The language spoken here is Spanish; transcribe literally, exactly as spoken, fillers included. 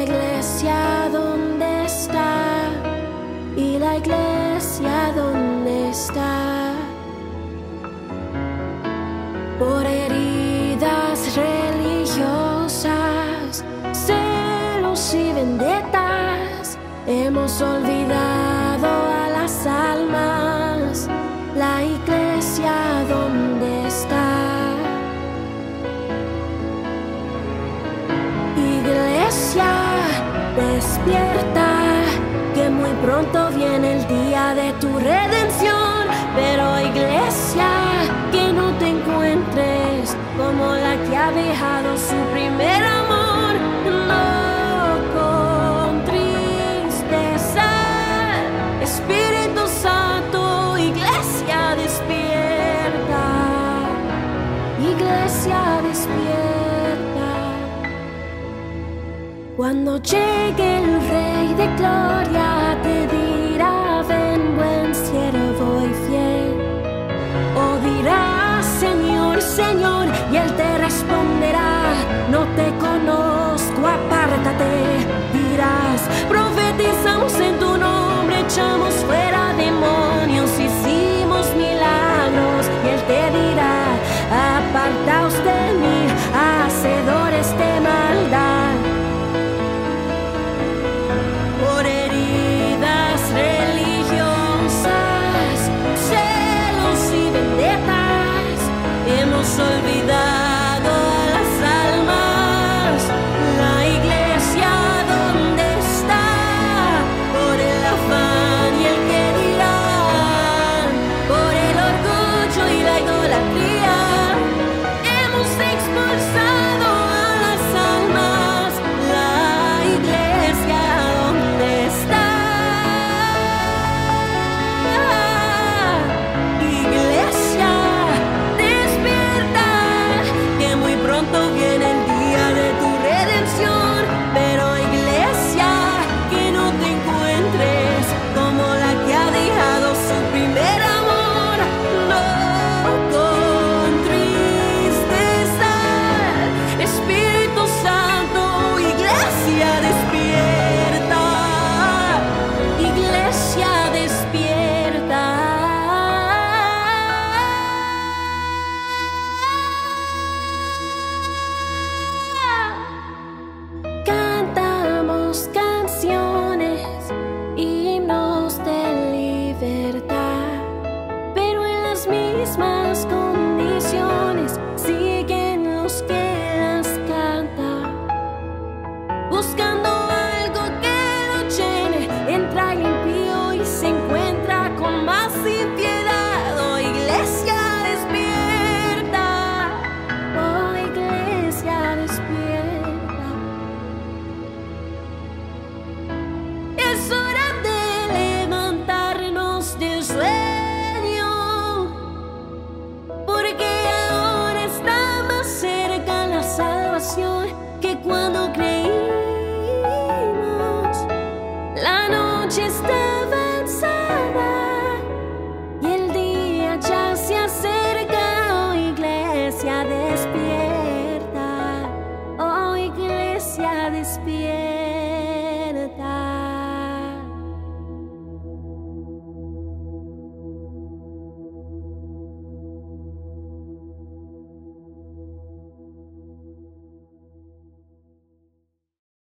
la iglesia dónde está? ¿Y la iglesia dónde está? Por heridas religiosas, celos y vendetas, hemos olvidado a las almas. La iglesia dónde está? Iglesia, despierta, que muy pronto viene el día de tu redención. Pero iglesia, que no te encuentres como la que ha dejado su primer amor. No con tristeza, Espíritu Santo, iglesia despierta, iglesia despierta. Cuando llegue el Rey de Gloria, te dirá: ven, buen siervo y fiel. O dirá: Señor, Señor, y Él te responderá: no te conozco, apártate. Dirás: profetizamos en tu nombre, echamos fuera demonios, hicimos milagros. Y Él te dirá: apartaos de mí, hacedores de maldad. Por heridas religiosas, celos y vendetas, hemos olvidado a las almas. La iglesia dónde está? Por el afán y el que dirán, por el orgullo y la idolatría, hemos expulsado a las almas. La iglesia dónde está? Iglesia, despierta, que muy pronto viene el día de tu redención. Pero iglesia, que no te encuentres como la que ha dejado su primer amor. No con tristeza, Espíritu Santo, iglesia despierta, iglesia despierta. Cantamos canciones, himnos de libertad, pero en las mismas condiciones siguen los que las cantan, buscando algo que lo llene. Entra el impío y se encuentra con más impiedad. Oh, iglesia despierta, oh, iglesia despierta. Es hora de levantarnos del sueño, porque ahora está más cerca la salvación que cuando creímos. La noche está avanzada y el día ya se acerca. Oh, iglesia despierta, oh, iglesia despierta.